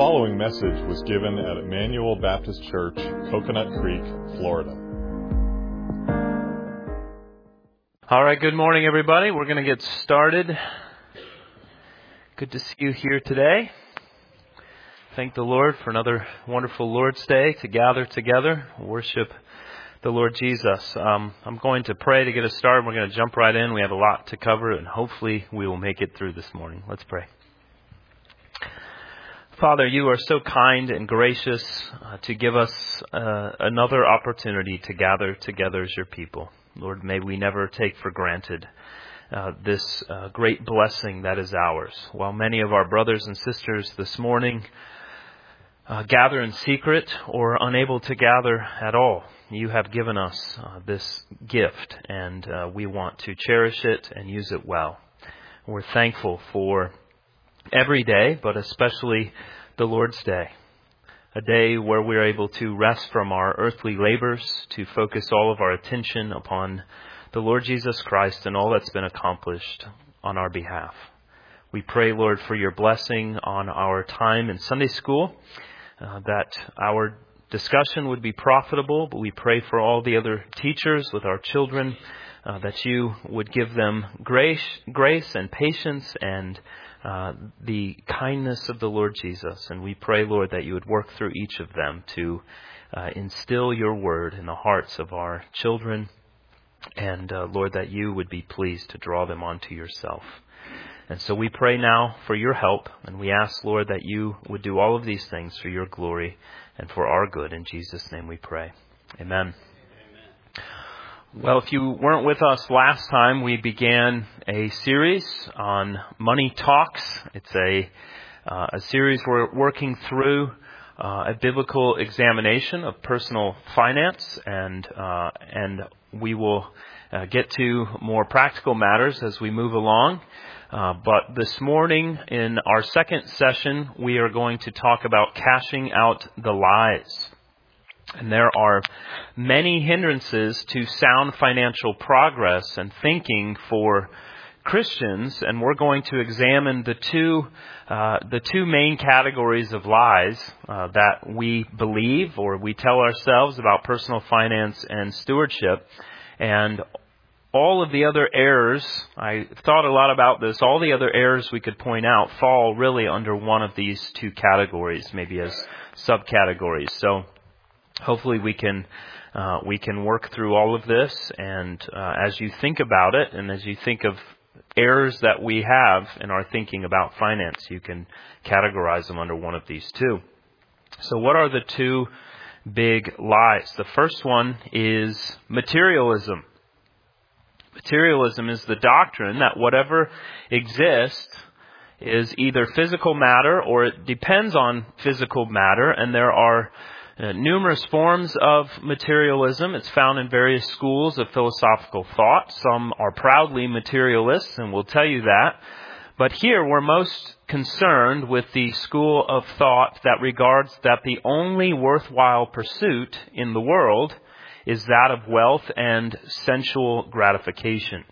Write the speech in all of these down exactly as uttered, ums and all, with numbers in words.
following message was given at Emmanuel Baptist Church, Coconut Creek, Florida. All right, good morning, everybody. We're going to get started. Good to see you here today. Thank the Lord for another wonderful Lord's Day to gather together, worship the Lord Jesus. Um, I'm going to pray to get us started. We're going to jump right in. We have a lot to cover, and hopefully we will make it through this morning. Let's pray. Father, you are so kind and gracious uh, to give us uh, another opportunity to gather together as your people. Lord, may we never take for granted uh, this uh, great blessing that is ours. While many of our brothers and sisters this morning uh, gather in secret or unable to gather at all, you have given us uh, this gift, and uh, we want to cherish it and use it well. We're thankful for every day, but especially the Lord's Day, a day where we're able to rest from our earthly labors, to focus all of our attention upon the Lord Jesus Christ and all that's been accomplished on our behalf. We pray, Lord, for your blessing on our time in Sunday school, uh, that our discussion would be profitable, but we pray for all the other teachers with our children, uh, that you would give them grace, grace and patience and Uh, the kindness of the Lord Jesus. And we pray, Lord, that you would work through each of them to uh, instill your word in the hearts of our children. And, uh, Lord, that you would be pleased to draw them onto yourself. And so we pray now for your help. And we ask, Lord, that you would do all of these things for your glory and for our good. In Jesus' name we pray. Amen. Well, if you weren't with us last time, we began a series on Money Talks. It's a uh, a series we're working through uh, a biblical examination of personal finance, and uh, and we will uh, get to more practical matters as we move along. Uh, but this morning, in our second session, we are going to talk about cashing out the lies. And there are many hindrances to sound financial progress and thinking for Christians, and we're going to examine the two uh, the two main categories of lies uh, that we believe or we tell ourselves about personal finance and stewardship. And all of the other errors, I thought a lot about this, all the other errors we could point out fall really under one of these two categories, maybe as subcategories. So hopefully we can uh, we can work through all of this, and uh, as you think about it, and as you think of errors that we have in our thinking about finance, you can categorize them under one of these two. So what are the two big lies? The first one is materialism. Materialism is the doctrine that whatever exists is either physical matter or it depends on physical matter, and there are Uh, numerous forms of materialism. It's found in various schools of philosophical thought. Some are proudly materialists, and we'll tell you that. But here we're most concerned with the school of thought that regards that the only worthwhile pursuit in the world is that of wealth and sensual gratification.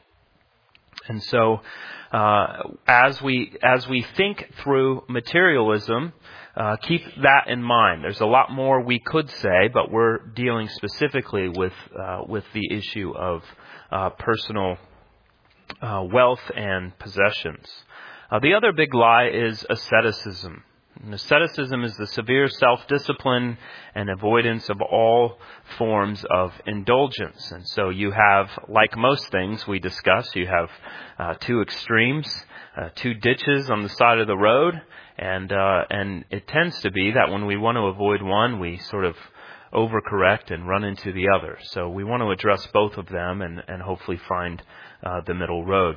And so, uh, as we as we think through materialism, Uh, keep that in mind. There's a lot more we could say, but we're dealing specifically with uh, with the issue of uh, personal uh, wealth and possessions. Uh, the other big lie is asceticism. And asceticism is the severe self-discipline and avoidance of all forms of indulgence. And so you have, like most things we discuss, you have uh, two extremes, uh, two ditches on the side of the road. And uh, and it tends to be that when we want to avoid one, we sort of overcorrect and run into the other. So we want to address both of them and, and hopefully find uh, the middle road.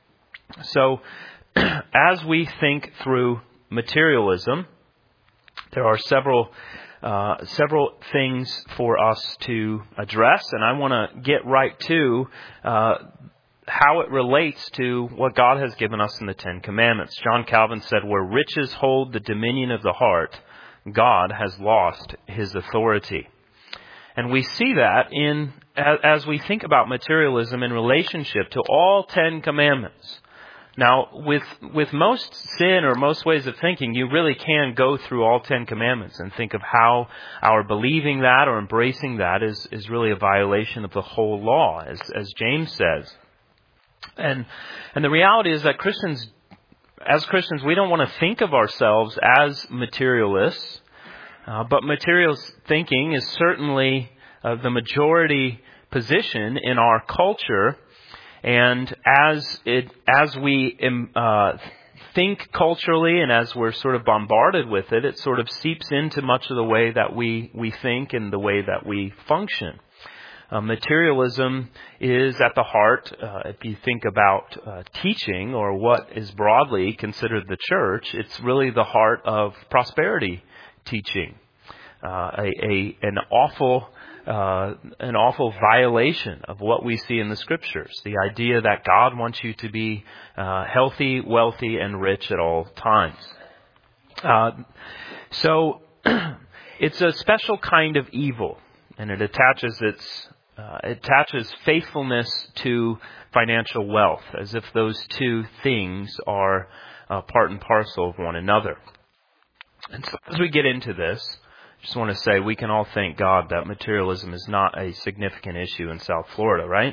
So as we think through materialism, there are several uh, several things for us to address, and I want to get right to uh, how it relates to what God has given us in the Ten Commandments. John Calvin said, "Where riches hold the dominion of the heart, God has lost his authority." And we see that in as we think about materialism in relationship to all Ten Commandments. Now, with with most sin or most ways of thinking, you really can go through all Ten Commandments and think of how our believing that or embracing that is, is really a violation of the whole law, as as James says. And and the reality is that Christians, as Christians, we don't want to think of ourselves as materialists, uh, but materialist thinking is certainly uh, the majority position in our culture. And as it, as we uh, think culturally and as we're sort of bombarded with it, it sort of seeps into much of the way that we, we think and the way that we function. Uh, materialism is at the heart, uh, if you think about uh, teaching or what is broadly considered the church, it's really the heart of prosperity teaching. Uh, a, a an awful Uh, an awful violation of what we see in the Scriptures. The idea that God wants you to be uh, healthy, wealthy, and rich at all times. Uh, so it's a special kind of evil, and it attaches its uh, it attaches faithfulness to financial wealth, as if those two things are uh, part and parcel of one another. And so as we get into this, I just want to say we can all thank God that materialism is not a significant issue in South Florida, right?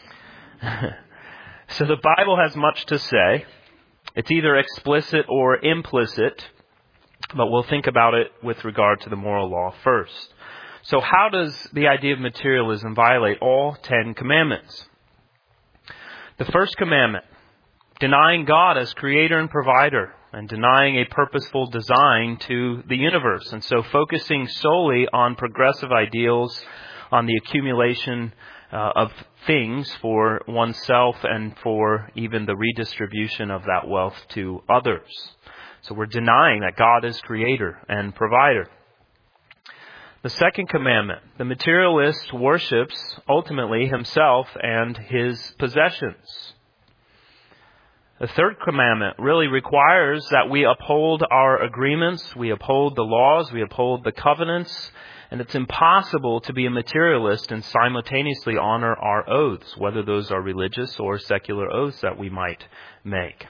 So the Bible has much to say. It's either explicit or implicit, but we'll think about it with regard to the moral law first. So how does the idea of materialism violate all Ten Commandments? The first commandment, denying God as creator and provider, and denying a purposeful design to the universe. And so focusing solely on progressive ideals, on the accumulation uh, of things for oneself and for even the redistribution of that wealth to others. So we're denying that God is creator and provider. The second commandment, the materialist worships ultimately himself and his possessions. The third commandment really requires that we uphold our agreements, we uphold the laws, we uphold the covenants, and it's impossible to be a materialist and simultaneously honor our oaths, whether those are religious or secular oaths that we might make.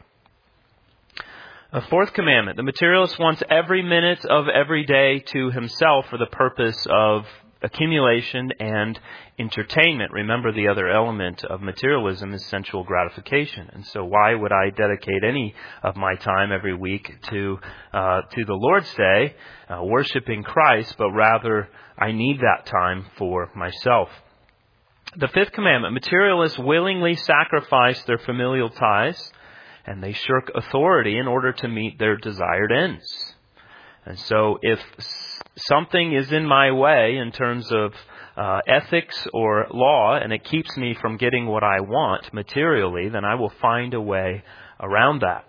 A fourth commandment, the materialist wants every minute of every day to himself for the purpose of accumulation and entertainment. Remember, the other element of materialism is sensual gratification. And so why would I dedicate any of my time every week to uh, to the Lord's Day, uh, worshiping Christ, but rather I need that time for myself. The fifth commandment, materialists willingly sacrifice their familial ties and they shirk authority in order to meet their desired ends. And so if something is in my way in terms of uh, ethics or law, and it keeps me from getting what I want materially, then I will find a way around that.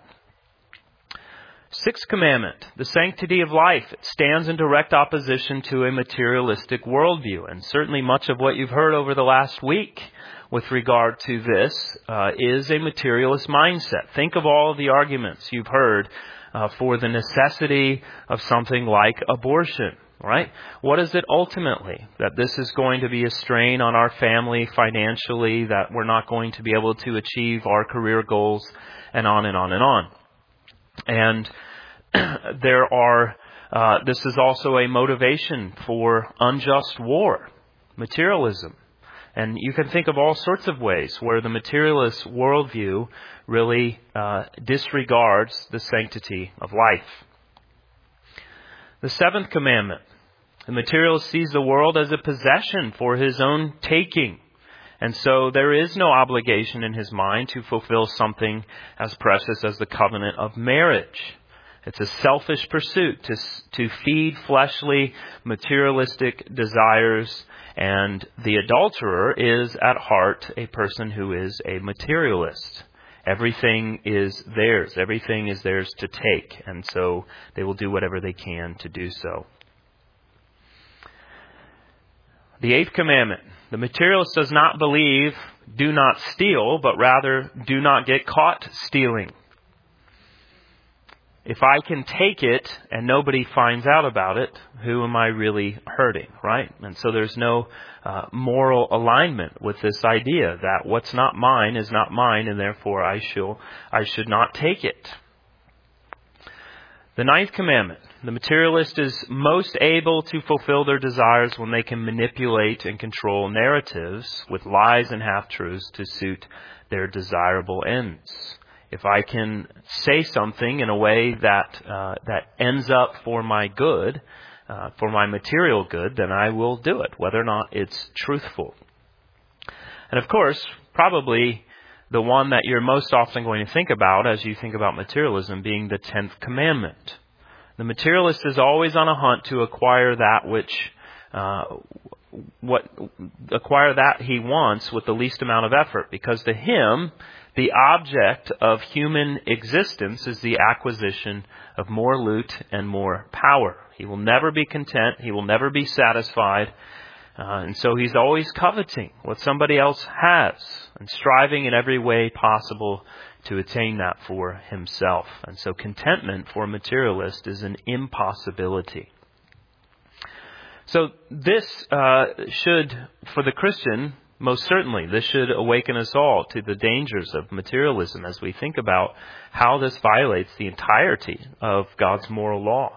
Sixth commandment, the sanctity of life. It stands in direct opposition to a materialistic worldview. And certainly much of what you've heard over the last week with regard to this uh, is a materialist mindset. Think of all of the arguments you've heard Uh, for the necessity of something like abortion, right? What is it ultimately? That this is going to be a strain on our family financially, that we're not going to be able to achieve our career goals, and on and on and on. And there are, uh, this is also a motivation for unjust war, materialism. And you can think of all sorts of ways where the materialist worldview really uh, disregards the sanctity of life. The seventh commandment, the materialist sees the world as a possession for his own taking. And so there is no obligation in his mind to fulfill something as precious as the covenant of marriage. It's a selfish pursuit to, to feed fleshly, materialistic desires. And the adulterer is at heart a person who is a materialist. Everything is theirs. Everything is theirs to take. And so they will do whatever they can to do so. The eighth commandment. The materialist does not believe, do not steal, but rather do not get caught stealing. if I can take it and nobody finds out about it, who am I really hurting, right? And so there's no uh, moral alignment with this idea that what's not mine is not mine, and therefore I shall I should not take it. The ninth commandment: the materialist is most able to fulfill their desires when they can manipulate and control narratives with lies and half-truths to suit their desirable ends. If I can say something in a way that uh, that ends up for my good, uh, for my material good, then I will do it, whether or not it's truthful. And of course, probably the one that you're most often going to think about as you think about materialism being the tenth commandment. The materialist is always on a hunt to acquire that which uh, what acquire that he wants with the least amount of effort, because to him, the object of human existence is the acquisition of more loot and more power. He will never be content. He will never be satisfied. Uh, and so he's always coveting what somebody else has and striving in every way possible to attain that for himself. And so contentment for a materialist is an impossibility. So this uh, should, for the Christian, most certainly, this should awaken us all to the dangers of materialism as we think about how this violates the entirety of God's moral law.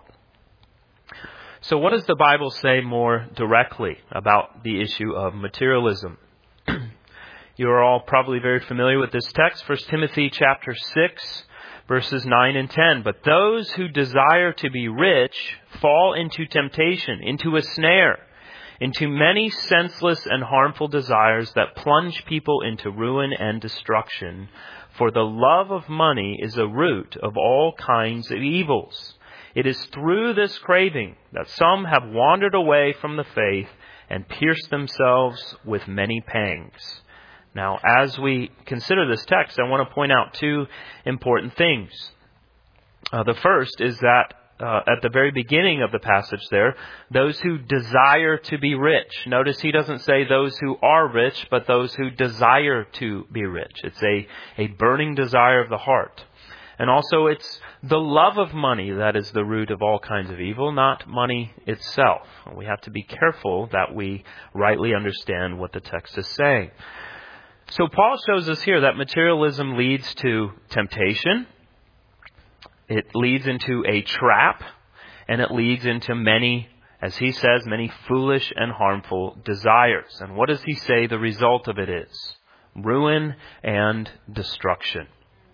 So what does the Bible say more directly about the issue of materialism? You are all probably very familiar with this text, First Timothy chapter six, verses nine and ten. But those who desire to be rich fall into temptation, into a snare, into many senseless and harmful desires that plunge people into ruin and destruction. For the love of money is a root of all kinds of evils. It is through this craving that some have wandered away from the faith and pierced themselves with many pangs. Now, as we consider this text, I want to point out two important things. Uh, the first is that Uh, at the very beginning of the passage there, those who desire to be rich. Notice he doesn't say those who are rich, but those who desire to be rich. It's a, a burning desire of the heart. And also it's the love of money that is the root of all kinds of evil, not money itself. We have to be careful that we rightly understand what the text is saying. So Paul shows us here that materialism leads to temptation. It leads into a trap, and it leads into many, as he says, many foolish and harmful desires. And what does he say the result of it is? Ruin and destruction.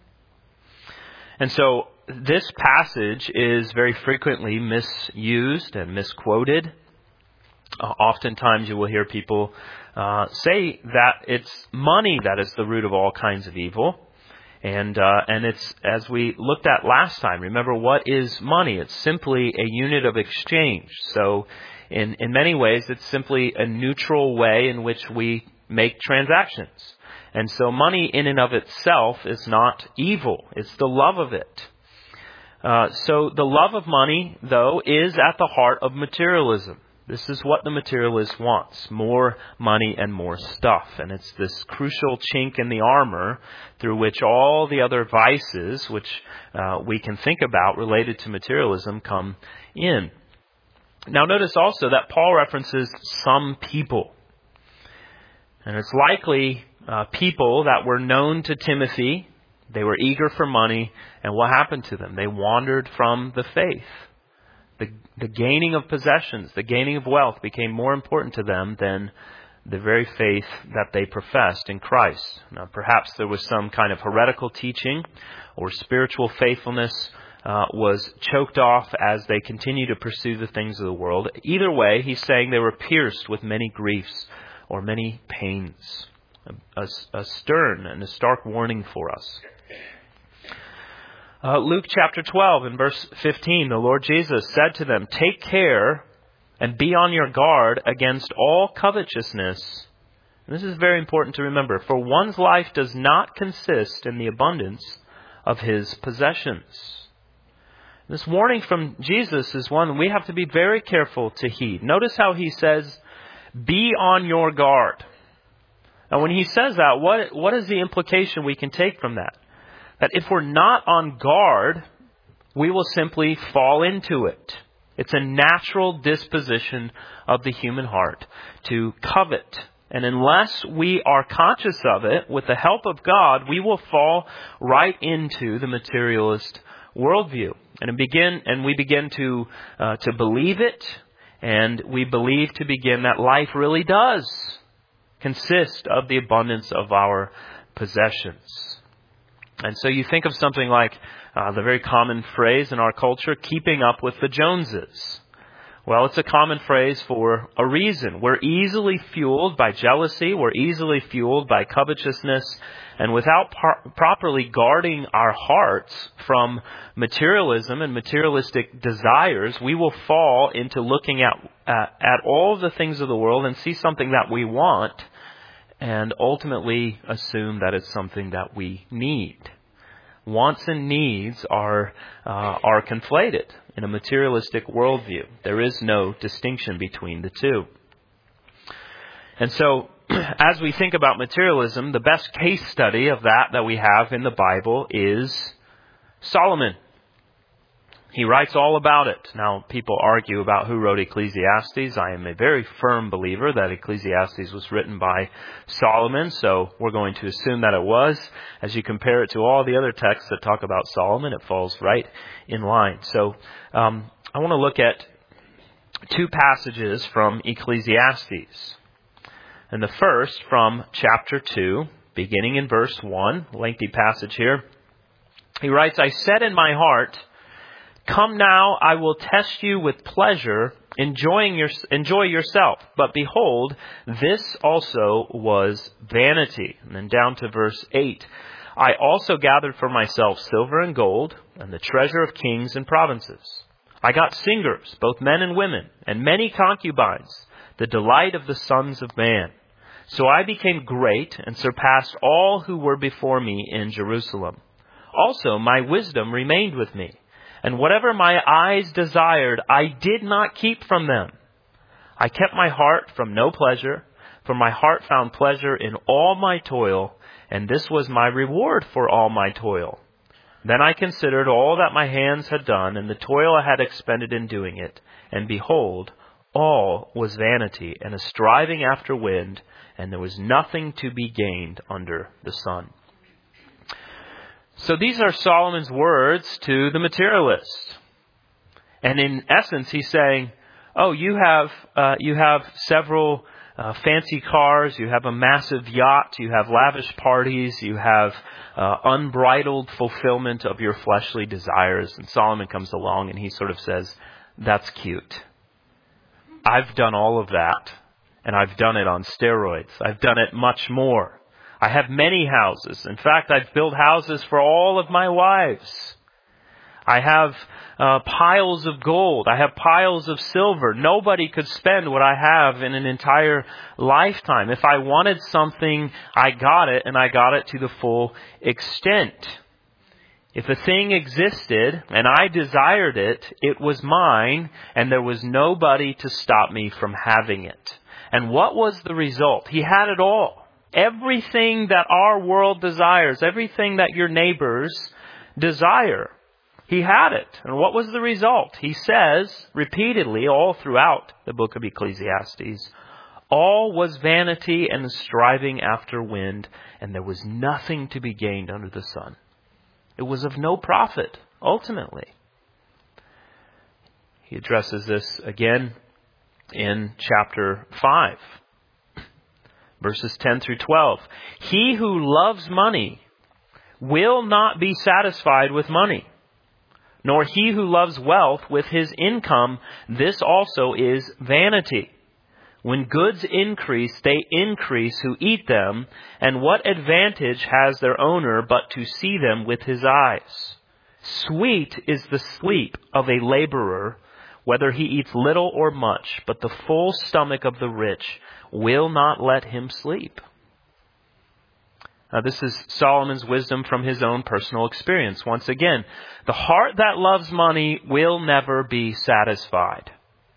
And so this passage is very frequently misused and misquoted. Uh, oftentimes you will hear people uh, say that it's money that is the root of all kinds of evil. And uh, and it's, as we looked at last time, remember, what is money? It's simply a unit of exchange. So in, in many ways, it's simply a neutral way in which we make transactions. And so money in and of itself is not evil. It's the love of it. Uh, so the love of money, though, is at the heart of materialism. This is what the materialist wants: more money and more stuff. And it's this crucial chink in the armor through which all the other vices, which uh, we can think about related to materialism, come in. Now notice also that Paul references some people. And it's likely uh, people that were known to Timothy. They were eager for money. And what happened to them? They wandered from the faith. The, the gaining of possessions, the gaining of wealth became more important to them than the very faith that they professed in Christ. Now, perhaps there was some kind of heretical teaching, or spiritual faithfulness uh, was choked off as they continued to pursue the things of the world. Either way, he's saying they were pierced with many griefs or many pains. A, a, a stern and a stark warning for us. Uh, Luke chapter twelve and verse fifteen, the Lord Jesus said to them, "Take care and be on your guard against all covetousness." And this is very important to remember. For one's life does not consist in the abundance of his possessions. This warning from Jesus is one we have to be very careful to heed. Notice how he says, "Be on your guard." Now when he says that, what what is the implication we can take from that? That if we're not on guard, We will simply fall into it. It's a natural disposition of the human heart to covet. And unless we are conscious of it, with the help of God, we will fall right into the materialist worldview. And begin, and we begin to uh, to believe it, and we believe to begin that life really does consist of the abundance of our possessions. And so you think of something like uh, the very common phrase in our culture, keeping up with the Joneses. Well, it's a common phrase for a reason. We're easily fueled by jealousy. We're easily fueled by covetousness. And without par- properly guarding our hearts from materialism and materialistic desires, we will fall into looking at, at, at all the things of the world and see something that we want and ultimately assume that it's something that we need. Wants and needs are uh, are conflated in a materialistic worldview. There is no distinction between the two. And so, as we think about materialism, the best case study of that that we have in the Bible is Solomon. He writes all about it. Now, people argue about who wrote Ecclesiastes. I am a very firm believer that Ecclesiastes was written by Solomon, so we're going to assume that it was. As you compare it to all the other texts that talk about Solomon, it falls right in line. So, um, I want to look at two passages from Ecclesiastes. And the first from chapter two, beginning in verse one, lengthy passage here. He writes, I said in my heart, come now, I will test you with pleasure, enjoying your, enjoy yourself. But behold, this also was vanity. And then down to verse eight. I also gathered for myself silver and gold, and the treasure of kings and provinces. I got singers, both men and women, and many concubines, the delight of the sons of man. So I became great and surpassed all who were before me in Jerusalem. Also, my wisdom remained with me. And whatever my eyes desired, I did not keep from them. I kept my heart from no pleasure, for my heart found pleasure in all my toil, and this was my reward for all my toil. Then I considered all that my hands had done, and the toil I had expended in doing it. And behold, all was vanity, and a striving after wind, and there was nothing to be gained under the sun. So these are Solomon's words to the materialist. And in essence, he's saying, oh, you have uh, you have several uh, fancy cars, you have a massive yacht, you have lavish parties, you have uh, unbridled fulfillment of your fleshly desires. And Solomon comes along and he sort of says, that's cute. I've done all of that, and I've done it on steroids. I've done it much more. I have many houses. In fact, I've built houses for all of my wives. I have uh, piles of gold. I have piles of silver. Nobody could spend what I have in an entire lifetime. If I wanted something, I got it, and I got it to the full extent. If a thing existed and I desired it, it was mine, and there was nobody to stop me from having it. And what was the result? He had it all. Everything that our world desires, everything that your neighbors desire, he had it. And what was the result? He says repeatedly all throughout the book of Ecclesiastes, all was vanity and striving after wind, and there was nothing to be gained under the sun. It was of no profit, ultimately. He addresses this again in chapter five. Verses ten through twelve. He who loves money will not be satisfied with money, nor he who loves wealth with his income. This also is vanity. When goods increase, they increase who eat them, and what advantage has their owner but to see them with his eyes? Sweet is the sleep of a laborer, whether he eats little or much, but the full stomach of the rich will not let him sleep. Now, this is Solomon's wisdom from his own personal experience. Once again, the heart that loves money will never be satisfied.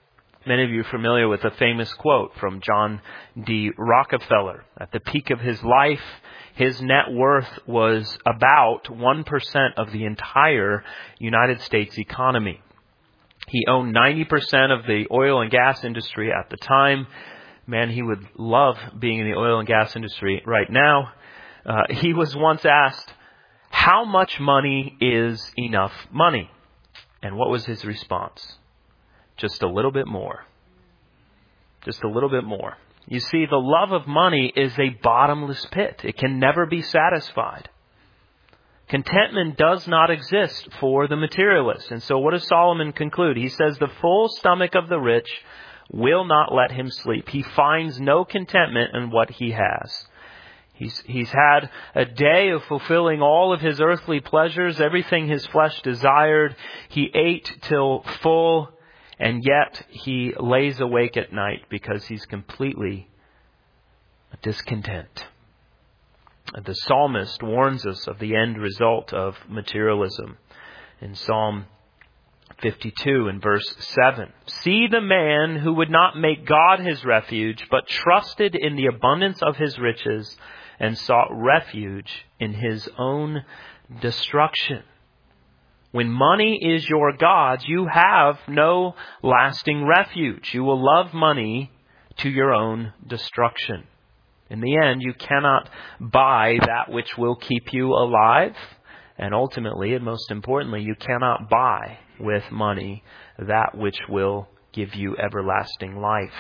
Many of you are familiar with a famous quote from John D. Rockefeller. At the peak of his life, his net worth was about one percent of the entire United States economy. He owned ninety percent of the oil and gas industry at the time. Man, he would love being in the oil and gas industry right now. Uh, he was once asked, how much money is enough money? And what was his response? Just a little bit more. Just a little bit more. You see, the love of money is a bottomless pit. It can never be satisfied. Contentment does not exist for the materialist. And so what does Solomon conclude? He says, the full stomach of the rich will not let him sleep. He finds no contentment in what he has. He's, he's had a day of fulfilling all of his earthly pleasures, everything his flesh desired. He ate till full, and yet he lays awake at night because he's completely discontent. The psalmist warns us of the end result of materialism in Psalm fifty-two and verse seven. See the man who would not make God his refuge, but trusted in the abundance of his riches and sought refuge in his own destruction. When money is your God, you have no lasting refuge. You will love money to your own destruction. In the end, you cannot buy that which will keep you alive. And ultimately, and most importantly, you cannot buy with money that which will give you everlasting life.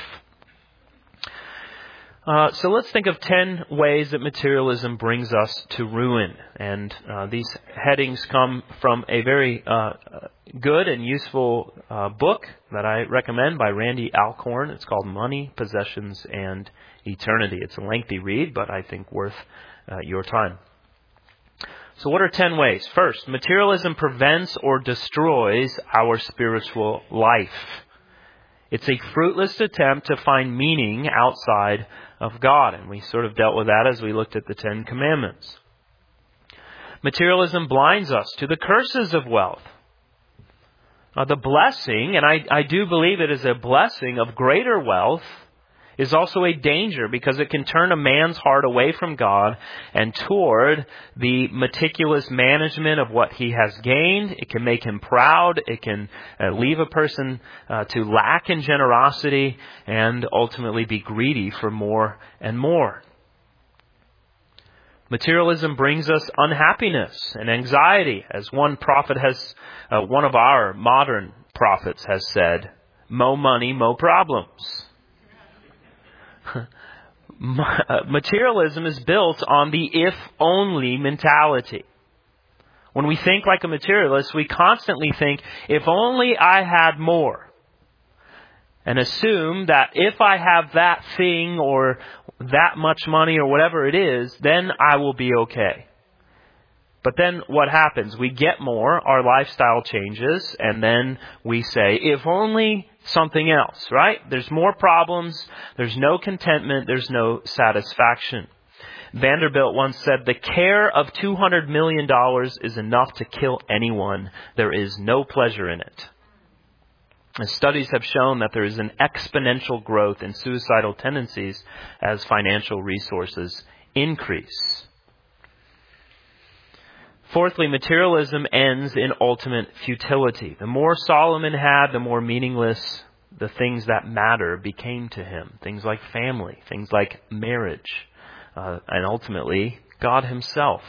Uh, so let's think of ten ways that materialism brings us to ruin. And uh, these headings come from a very uh, good and useful uh, book that I recommend by Randy Alcorn. It's called Money, Possessions, and Eternity. It's a lengthy read, but I think worth uh, your time. So what are ten ways? First, materialism prevents or destroys our spiritual life. It's a fruitless attempt to find meaning outside of God. And we sort of dealt with that as we looked at the Ten Commandments. Materialism blinds us to the curses of wealth. Uh, the blessing, and I, I do believe it is a blessing of greater wealth, is also a danger because it can turn a man's heart away from God and toward the meticulous management of what he has gained. It can make him proud. It can uh, leave a person uh, to lack in generosity and ultimately be greedy for more and more. Materialism brings us unhappiness and anxiety. As one prophet has, uh, one of our modern prophets has said, mo money, mo problems. Materialism is built on the if-only mentality. When we think like a materialist, we constantly think, if only I had more. And assume that if I have that thing or that much money or whatever it is, then I will be okay. But then what happens? We get more, our lifestyle changes, and then we say, if only something else, right? There's more problems, there's no contentment, there's no satisfaction. Vanderbilt once said, the care of two hundred million dollars is enough to kill anyone. There is no pleasure in it. And studies have shown that there is an exponential growth in suicidal tendencies as financial resources increase. Fourthly, materialism ends in ultimate futility. The more Solomon had, the more meaningless the things that matter became to him. Things like family, things like marriage, uh, and ultimately, God himself.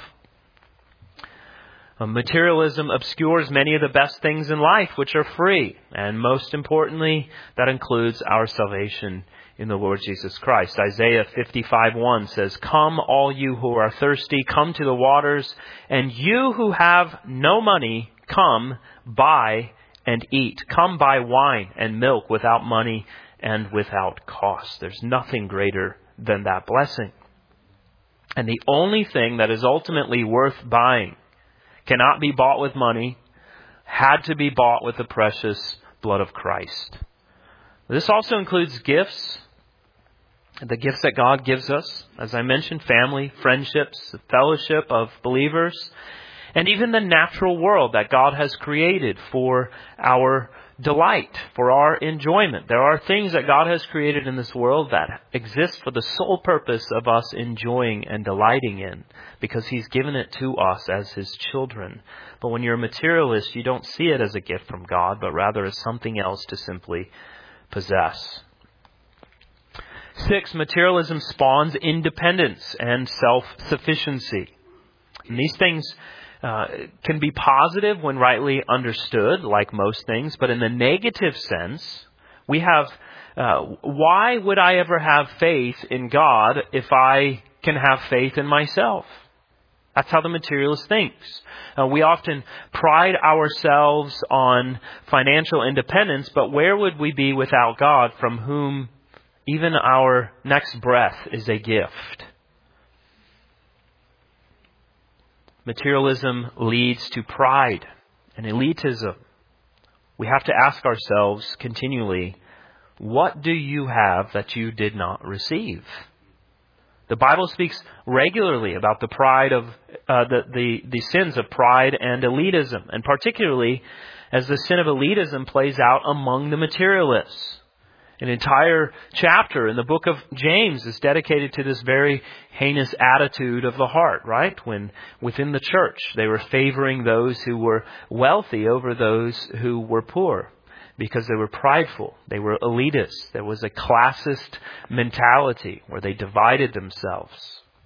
Uh, materialism obscures many of the best things in life, which are free. And most importantly, that includes our salvation in the Lord Jesus Christ. Isaiah fifty-five one says, come all you who are thirsty, come to the waters, and you who have no money, come buy and eat. Come buy wine and milk without money and without cost. There's nothing greater than that blessing. And the only thing that is ultimately worth buying cannot be bought with money, had to be bought with the precious blood of Christ. This also includes gifts. The gifts that God gives us, as I mentioned, family, friendships, the fellowship of believers. And even the natural world that God has created for our delight, for our enjoyment. There are things that God has created in this world that exist for the sole purpose of us enjoying and delighting in, because He's given it to us as His children. But when you're a materialist, you don't see it as a gift from God, but rather as something else to simply possess. Six, materialism spawns independence and self-sufficiency. And these things uh, can be positive when rightly understood, like most things, but in the negative sense, we have, uh, why would I ever have faith in God if I can have faith in myself? That's how the materialist thinks. Uh, we often pride ourselves on financial independence, but where would we be without God, from whom even our next breath is a gift? Materialism leads to pride and elitism. We have to ask ourselves continually, what do you have that you did not receive? The Bible speaks regularly about the pride of uh, the, the the sins of pride and elitism, and particularly as the sin of elitism plays out among the materialists. An entire chapter in the book of James is dedicated to this very heinous attitude of the heart, right? When within the church they were favoring those who were wealthy over those who were poor, because they were prideful, they were elitists. There was a classist mentality where they divided themselves.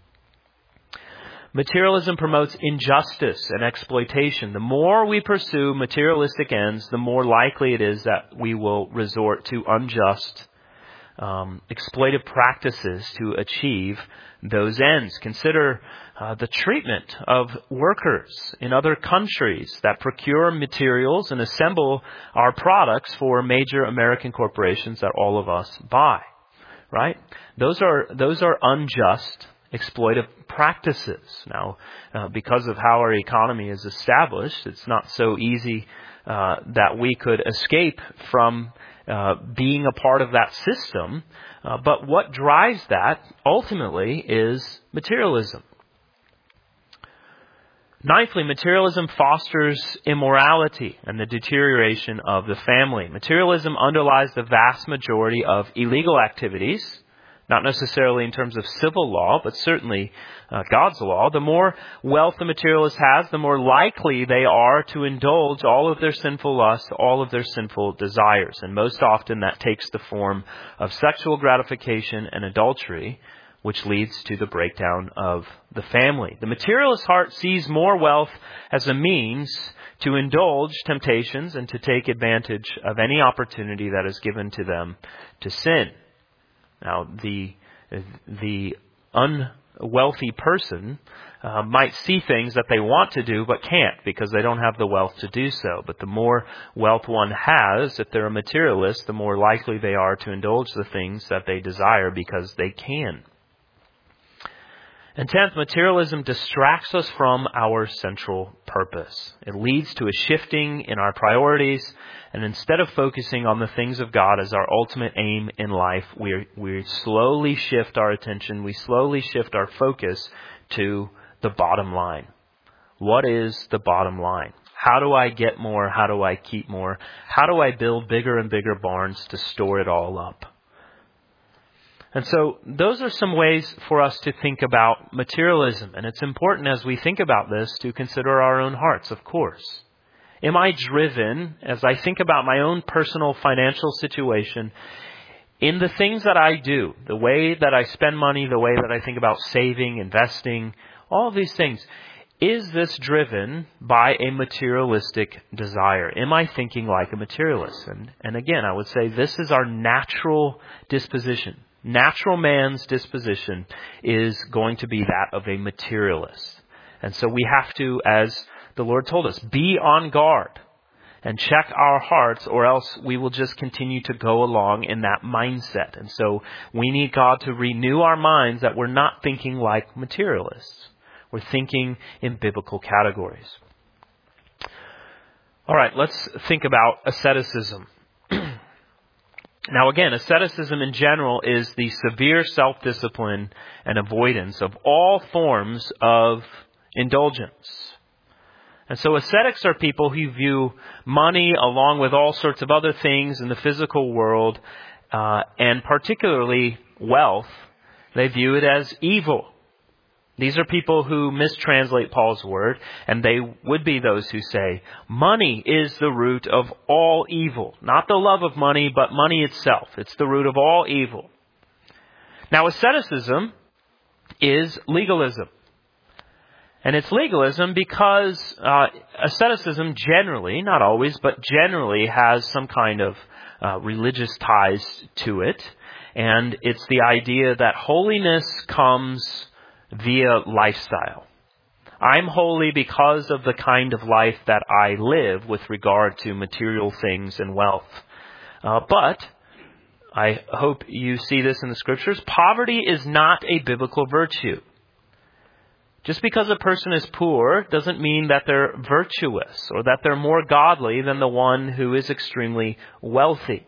Materialism promotes injustice and exploitation. The more we pursue materialistic ends, the more likely it is that we will resort to unjust, um, exploitive practices to achieve those ends. Consider uh, the treatment of workers in other countries that procure materials and assemble our products for major American corporations that all of us buy. Right? Those are those are unjust, exploitive practices. Now, uh, because of how our economy is established, it's not so easy uh, that we could escape from uh, being a part of that system. Uh, but what drives that ultimately is materialism. Ninthly, materialism fosters immorality and the deterioration of the family. Materialism underlies the vast majority of illegal activities, not necessarily in terms of civil law, but certainly uh, God's law. The more wealth the materialist has, the more likely they are to indulge all of their sinful lusts, all of their sinful desires. And most often that takes the form of sexual gratification and adultery, which leads to the breakdown of the family. The materialist heart sees more wealth as a means to indulge temptations and to take advantage of any opportunity that is given to them to sin. Now, the the unwealthy person uh, might see things that they want to do but can't because they don't have the wealth to do so. But the more wealth one has, if they're a materialist, the more likely they are to indulge the things that they desire because they can. And tenth, materialism distracts us from our central purpose. It leads to a shifting in our priorities, and instead of focusing on the things of God as our ultimate aim in life, we we slowly shift our attention, we slowly shift our focus to the bottom line. What is the bottom line? How do I get more? How do I keep more? How do I build bigger and bigger barns to store it all up? And so those are some ways for us to think about materialism. And it's important as we think about this to consider our own hearts, of course. Am I driven, as I think about my own personal financial situation, in the things that I do, the way that I spend money, the way that I think about saving, investing, all of these things, is this driven by a materialistic desire? Am I thinking like a materialist? And, and again, I would say this is our natural disposition. Natural man's disposition is going to be that of a materialist. And so we have to, as the Lord told us, be on guard and check our hearts, or else we will just continue to go along in that mindset. And so we need God to renew our minds that we're not thinking like materialists. We're thinking in biblical categories. All right, let's think about asceticism. Now again, asceticism in general is the severe self-discipline and avoidance of all forms of indulgence. And so ascetics are people who view money along with all sorts of other things in the physical world, uh, and particularly wealth, they view it as evil. These are people who mistranslate Paul's word, and they would be those who say, money is the root of all evil. Not the love of money, but money itself. It's the root of all evil. Now, asceticism is legalism. And it's legalism because uh, asceticism generally, not always, but generally has some kind of uh, religious ties to it. And it's the idea that holiness comes via lifestyle. I'm holy because of the kind of life that I live with regard to material things and wealth. Uh, but, I hope you see this in the Scriptures, poverty is not a biblical virtue. Just because a person is poor doesn't mean that they're virtuous or that they're more godly than the one who is extremely wealthy.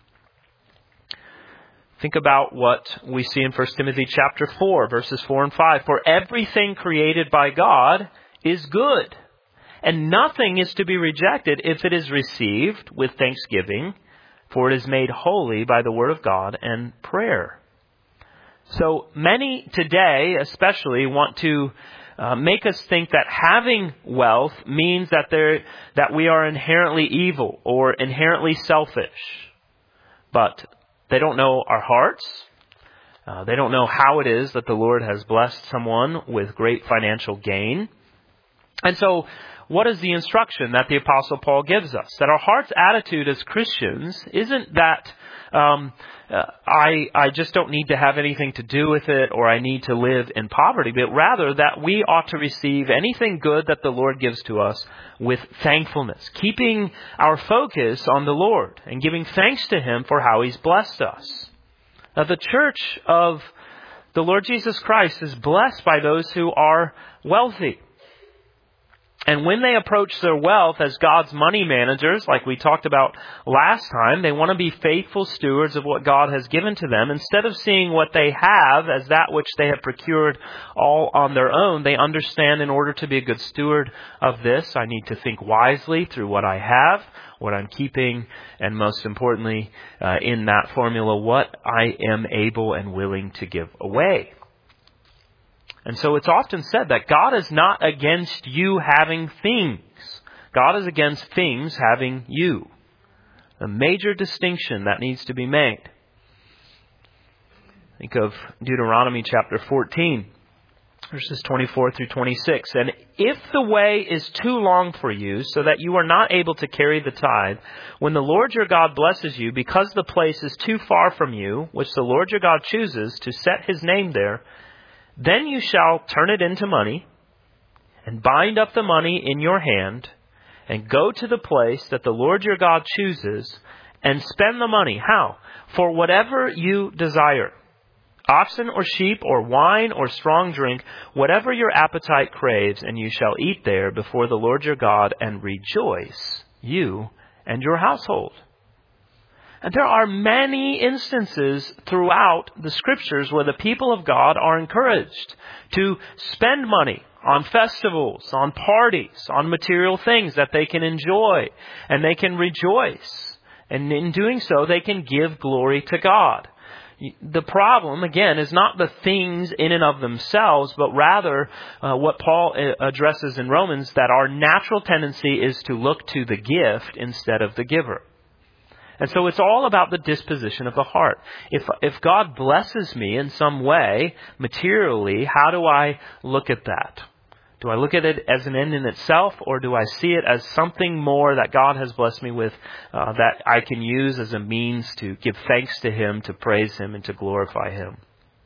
Think about what we see in First Timothy chapter four, verses four and five. For everything created by God is good, and nothing is to be rejected if it is received with thanksgiving, for it is made holy by the word of God and prayer. So many today especially want to uh, make us think that having wealth means that there that we are inherently evil or inherently selfish. But they don't know our hearts. Uh, they don't know how it is that the Lord has blessed someone with great financial gain. And so, what is the instruction that the Apostle Paul gives us? That our heart's attitude as Christians isn't that um, uh, I I just don't need to have anything to do with it, or I need to live in poverty, but rather that we ought to receive anything good that the Lord gives to us with thankfulness, keeping our focus on the Lord and giving thanks to Him for how He's blessed us. Now, the church of the Lord Jesus Christ is blessed by those who are wealthy. And when they approach their wealth as God's money managers, like we talked about last time, they want to be faithful stewards of what God has given to them. Instead of seeing what they have as that which they have procured all on their own, they understand in order to be a good steward of this, I need to think wisely through what I have, what I'm keeping, and most importantly, uh, in that formula, what I am able and willing to give away. And so it's often said that God is not against you having things. God is against things having you. A major distinction that needs to be made. Think of Deuteronomy chapter fourteen, verses twenty-four through twenty-six. And if the way is too long for you, so that you are not able to carry the tithe, when the Lord your God blesses you, because the place is too far from you, which the Lord your God chooses to set His name there, then you shall turn it into money, and bind up the money in your hand, and go to the place that the Lord your God chooses, and spend the money. How? For whatever you desire. Oxen or sheep or wine or strong drink, whatever your appetite craves, and you shall eat there before the Lord your God, and rejoice, you and your household. And there are many instances throughout the Scriptures where the people of God are encouraged to spend money on festivals, on parties, on material things that they can enjoy and they can rejoice. And in doing so, they can give glory to God. The problem, again, is not the things in and of themselves, but rather uh, what Paul addresses in Romans, that our natural tendency is to look to the gift instead of the giver. And so it's all about the disposition of the heart. If if God blesses me in some way, materially, how do I look at that? Do I look at it as an end in itself, or do I see it as something more that God has blessed me with uh, that I can use as a means to give thanks to Him, to praise Him, and to glorify Him?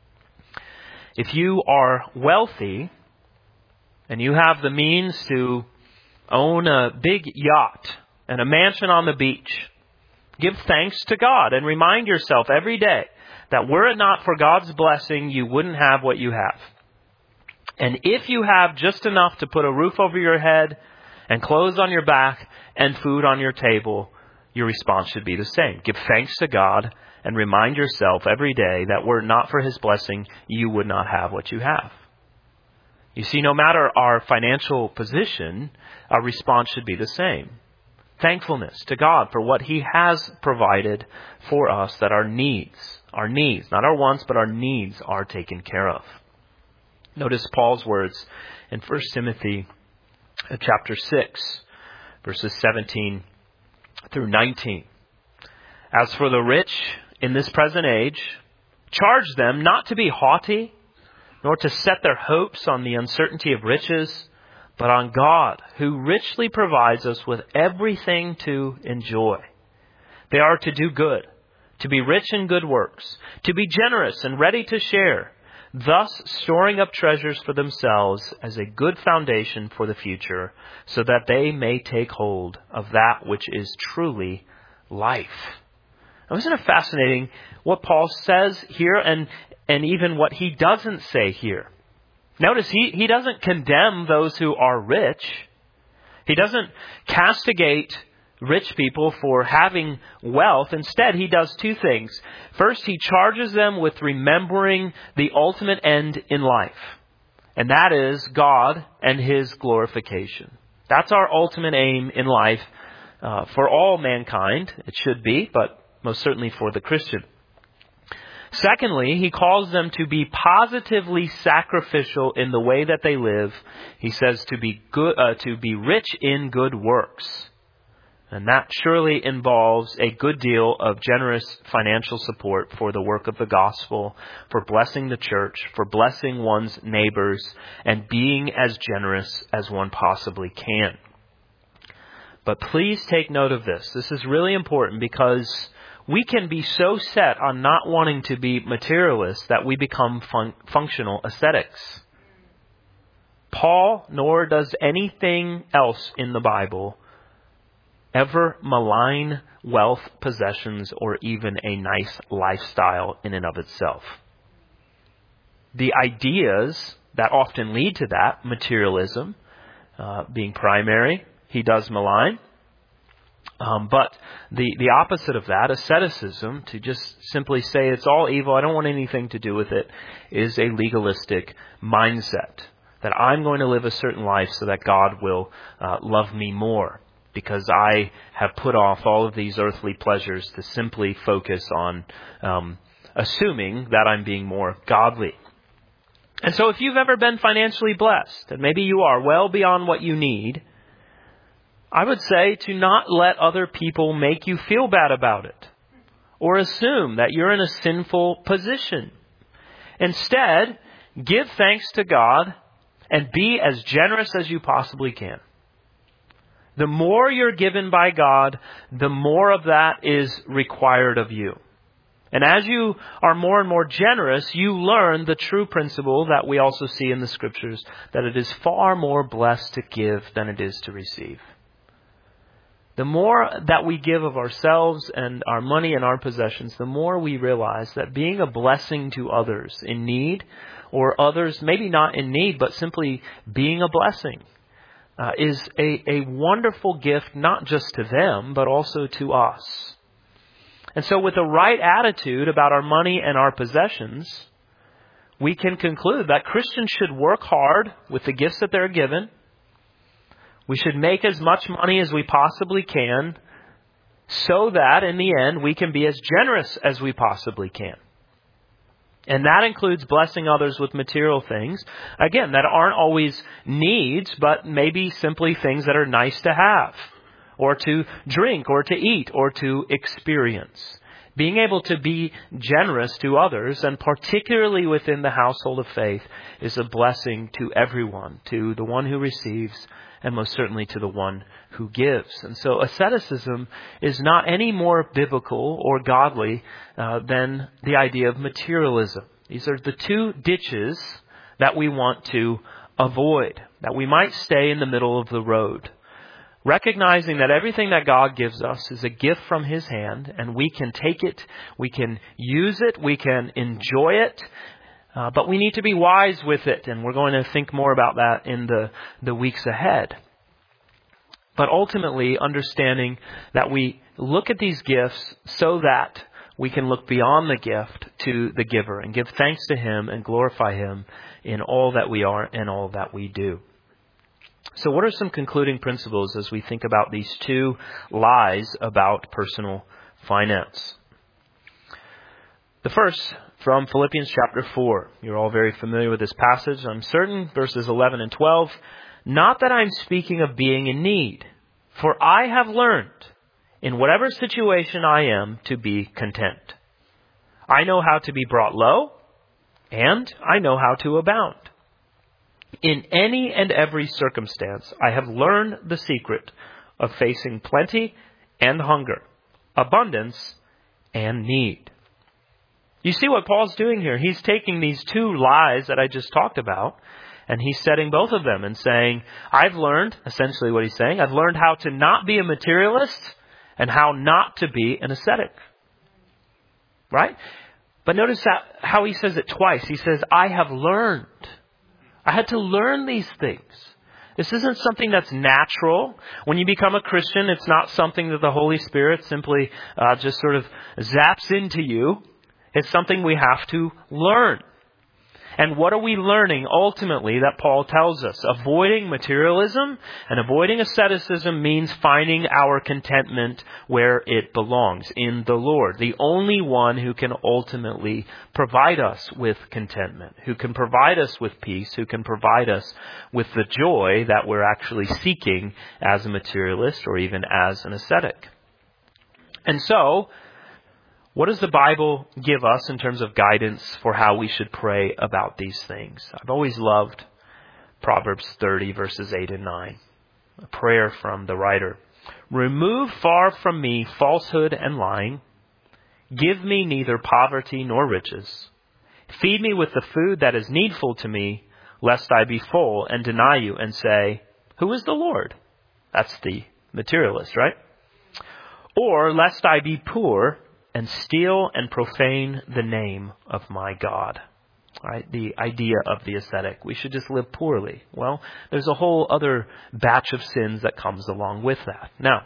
If you are wealthy and you have the means to own a big yacht and a mansion on the beach, give thanks to God and remind yourself every day that were it not for God's blessing, you wouldn't have what you have. And if you have just enough to put a roof over your head and clothes on your back and food on your table, your response should be the same. Give thanks to God and remind yourself every day that were it not for His blessing, you would not have what you have. You see, no matter our financial position, our response should be the same. Thankfulness to God for what He has provided for us, that our needs, our needs, not our wants, but our needs are taken care of. Notice Paul's words in First Timothy chapter six, verses seventeen through nineteen. As for the rich in this present age, charge them not to be haughty, nor to set their hopes on the uncertainty of riches, but on God, who richly provides us with everything to enjoy. They are to do good, to be rich in good works, to be generous and ready to share, thus storing up treasures for themselves as a good foundation for the future, so that they may take hold of that which is truly life. Now, isn't it fascinating what Paul says here and, and even what he doesn't say here? Notice he, he doesn't condemn those who are rich. He doesn't castigate rich people for having wealth. Instead, he does two things. First, he charges them with remembering the ultimate end in life. And that is God and His glorification. That's our ultimate aim in life uh, for all mankind. It should be, but most certainly for the Christian. Secondly, he calls them to be positively sacrificial in the way that they live. He says to be good, uh, to be rich in good works. And that surely involves a good deal of generous financial support for the work of the gospel, for blessing the church, for blessing one's neighbors, and being as generous as one possibly can. But please take note of this. This is really important because we can be so set on not wanting to be materialists that we become fun- functional ascetics. Paul, nor does anything else in the Bible, ever malign wealth, possessions, or even a nice lifestyle in and of itself. The ideas that often lead to that, materialism uh, being primary, he does malign. Um, but the, the opposite of that, asceticism, to just simply say it's all evil, I don't want anything to do with it, is a legalistic mindset. That I'm going to live a certain life so that God will uh, love me more, because I have put off all of these earthly pleasures to simply focus on um, assuming that I'm being more godly. And so if you've ever been financially blessed, and maybe you are well beyond what you need, I would say to not let other people make you feel bad about it or assume that you're in a sinful position. Instead, give thanks to God and be as generous as you possibly can. The more you're given by God, the more of that is required of you. And as you are more and more generous, you learn the true principle that we also see in the Scriptures, that it is far more blessed to give than it is to receive. The more that we give of ourselves and our money and our possessions, the more we realize that being a blessing to others in need, or others maybe not in need, but simply being a blessing, uh, is a, a wonderful gift, not just to them, but also to us. And so with the right attitude about our money and our possessions, we can conclude that Christians should work hard with the gifts that they're given. We should make as much money as we possibly can so that in the end we can be as generous as we possibly can. And that includes blessing others with material things, again, that aren't always needs, but maybe simply things that are nice to have, or to drink, or to eat, or to experience. Being able to be generous to others, and particularly within the household of faith, is a blessing to everyone, to the one who receives, and most certainly to the one who gives. And so asceticism is not any more biblical or godly uh, than the idea of materialism. These are the two ditches that we want to avoid, that we might stay in the middle of the road. Recognizing that everything that God gives us is a gift from His hand, and we can take it, we can use it, we can enjoy it, Uh, but we need to be wise with it, and we're going to think more about that in the, the weeks ahead. But ultimately, understanding that we look at these gifts so that we can look beyond the gift to the giver and give thanks to Him and glorify Him in all that we are and all that we do. So what are some concluding principles as we think about these two lies about personal finance? The first, from Philippians chapter four. You're all very familiar with this passage, I'm certain, verses eleven and twelve. Not that I'm speaking of being in need, for I have learned, in whatever situation I am, to be content. I know how to be brought low, and I know how to abound. In any and every circumstance, I have learned the secret of facing plenty and hunger, abundance and need. You see what Paul's doing here? He's taking these two lies that I just talked about, and he's setting both of them and saying, I've learned, essentially what he's saying, I've learned how to not be a materialist and how not to be an ascetic. Right? But notice that how he says it twice. He says, I have learned. I had to learn these things. This isn't something that's natural. When you become a Christian, it's not something that the Holy Spirit simply uh, just sort of zaps into you. It's something we have to learn. And what are we learning ultimately that Paul tells us? Avoiding materialism and avoiding asceticism means finding our contentment where it belongs, in the Lord. The only one who can ultimately provide us with contentment, who can provide us with peace, who can provide us with the joy that we're actually seeking as a materialist or even as an ascetic. And so, what does the Bible give us in terms of guidance for how we should pray about these things? I've always loved Proverbs thirty, verses eight and nine. A prayer from the writer. Remove far from me falsehood and lying. Give me neither poverty nor riches. Feed me with the food that is needful to me, lest I be full and deny you and say, who is the Lord? That's the materialist, right? Or lest I be poor and steal and profane the name of my God. Right? The idea of the ascetic. We should just live poorly. Well, there's a whole other batch of sins that comes along with that. Now,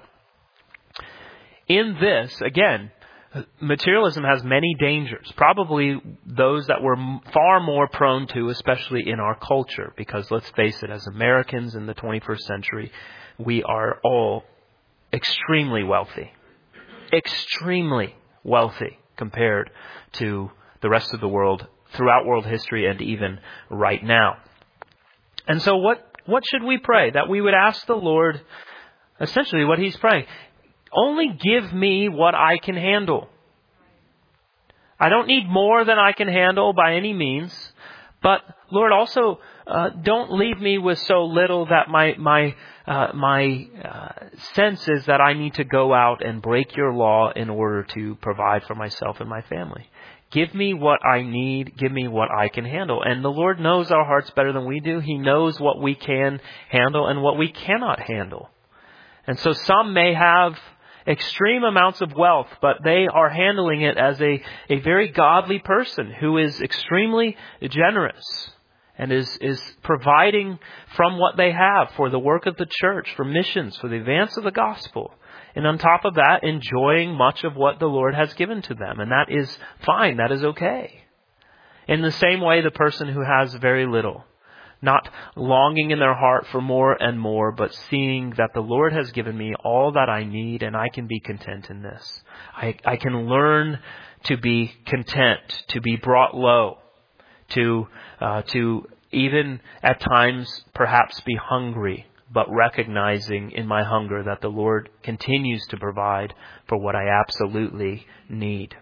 in this, again, materialism has many dangers. Probably those that we're far more prone to, especially in our culture. Because let's face it, as Americans in the twenty-first century, we are all extremely wealthy. Extremely wealthy compared to the rest of the world throughout world history and even right now. And so what, what should we pray? That we would ask the Lord, essentially what he's praying, only give me what I can handle. I don't need more than I can handle by any means. But Lord, also uh, don't leave me with so little that my my uh, my uh, sense is that I need to go out and break your law in order to provide for myself and my family. Give me what I need. Give me what I can handle. And the Lord knows our hearts better than we do. He knows what we can handle and what we cannot handle. And so some may have extreme amounts of wealth, but they are handling it as a, a very godly person who is extremely generous and is, is providing from what they have for the work of the church, for missions, for the advance of the gospel. And on top of that, enjoying much of what the Lord has given to them. And that is fine. That is okay. In the same way, the person who has very little, not longing in their heart for more and more, but seeing that the Lord has given me all that I need and I can be content in this. I, I can learn to be content, to be brought low, to uh, to even at times perhaps be hungry, but recognizing in my hunger that the Lord continues to provide for what I absolutely need.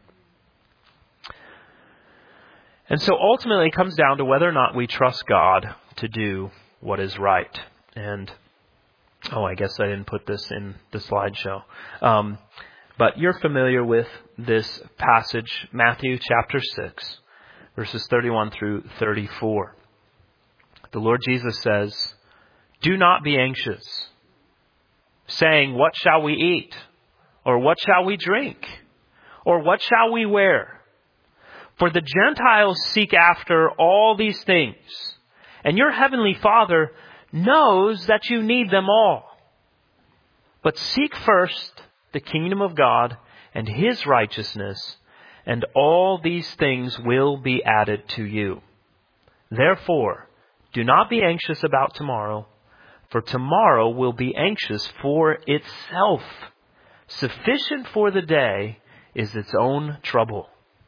And so ultimately it comes down to whether or not we trust God to do what is right. And, oh, I guess I didn't put this in the slideshow. Um, but you're familiar with this passage, Matthew chapter six, verses thirty-one through thirty-four. The Lord Jesus says, do not be anxious, saying, what shall we eat? Or what shall we drink? Or what shall we wear? For the Gentiles seek after all these things, and your heavenly Father knows that you need them all. But seek first the kingdom of God and His righteousness, and all these things will be added to you. Therefore, do not be anxious about tomorrow, for tomorrow will be anxious for itself. Sufficient for the day is its own trouble.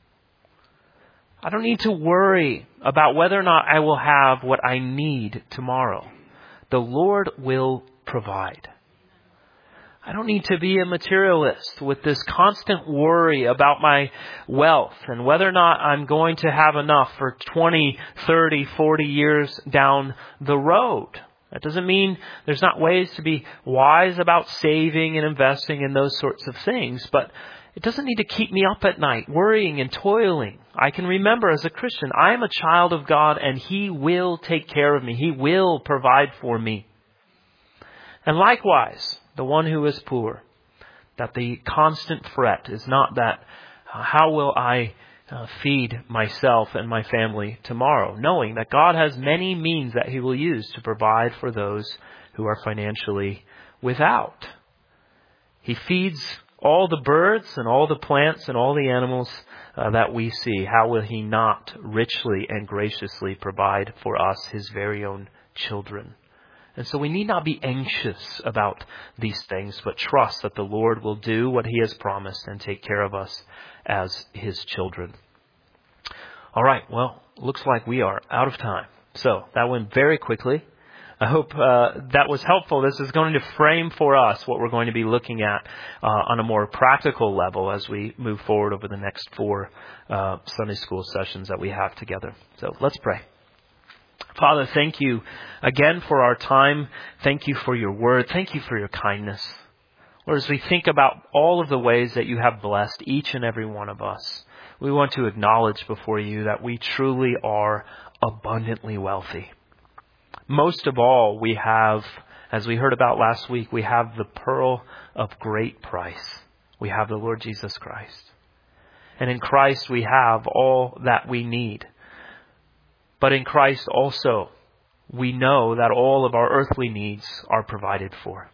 I don't need to worry about whether or not I will have what I need tomorrow. The Lord will provide. I don't need to be a materialist with this constant worry about my wealth and whether or not I'm going to have enough for twenty, thirty, forty years down the road. That doesn't mean there's not ways to be wise about saving and investing and those sorts of things, but it doesn't need to keep me up at night worrying and toiling. I can remember as a Christian, I am a child of God and He will take care of me. He will provide for me. And likewise, the one who is poor, that the constant fret is not that, uh, how will I uh, feed myself and my family tomorrow, knowing that God has many means that He will use to provide for those who are financially without. He feeds all the birds and all the plants and all the animals uh, that we see. How will He not richly and graciously provide for us, His very own children? And so we need not be anxious about these things, but trust that the Lord will do what He has promised and take care of us as His children. All right, well, looks like we are out of time. So that went very quickly. I hope uh, that was helpful. This is going to frame for us what we're going to be looking at uh, on a more practical level as we move forward over the next four uh, Sunday school sessions that we have together. So let's pray. Father, thank you again for our time. Thank you for your word. Thank you for your kindness. Lord, as we think about all of the ways that you have blessed each and every one of us, we want to acknowledge before you that we truly are abundantly wealthy. Most of all, we have, as we heard about last week, we have the pearl of great price. We have the Lord Jesus Christ. And in Christ we have all that we need. But in Christ also, we know that all of our earthly needs are provided for.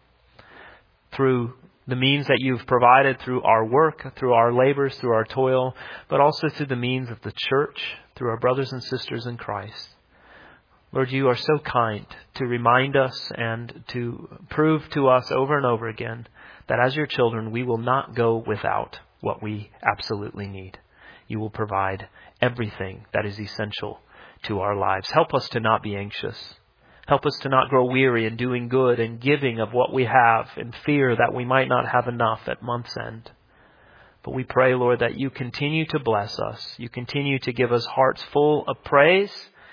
Through the means that you've provided through our work, through our labors, through our toil, but also through the means of the church, through our brothers and sisters in Christ. Lord, you are so kind to remind us and to prove to us over and over again that as your children, we will not go without what we absolutely need. You will provide everything that is essential to our lives. Help us to not be anxious. Help us to not grow weary in doing good and giving of what we have in fear that we might not have enough at month's end. But we pray, Lord, that you continue to bless us. You continue to give us hearts full of praise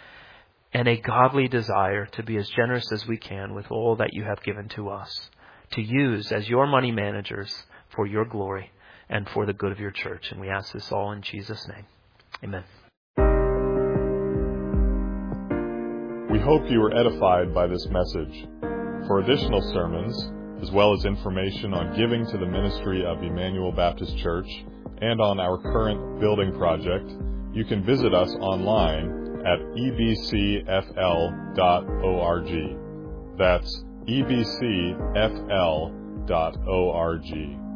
and a godly desire to be as generous as we can with all that you have given to us, to use as your money managers for your glory and for the good of your church. And we ask this all in Jesus' name. Amen. We hope you were edified by this message. For additional sermons, as well as information on giving to the ministry of Emmanuel Baptist Church and on our current building project, you can visit us online at e b c f l dot org. That's e b c f l dot org.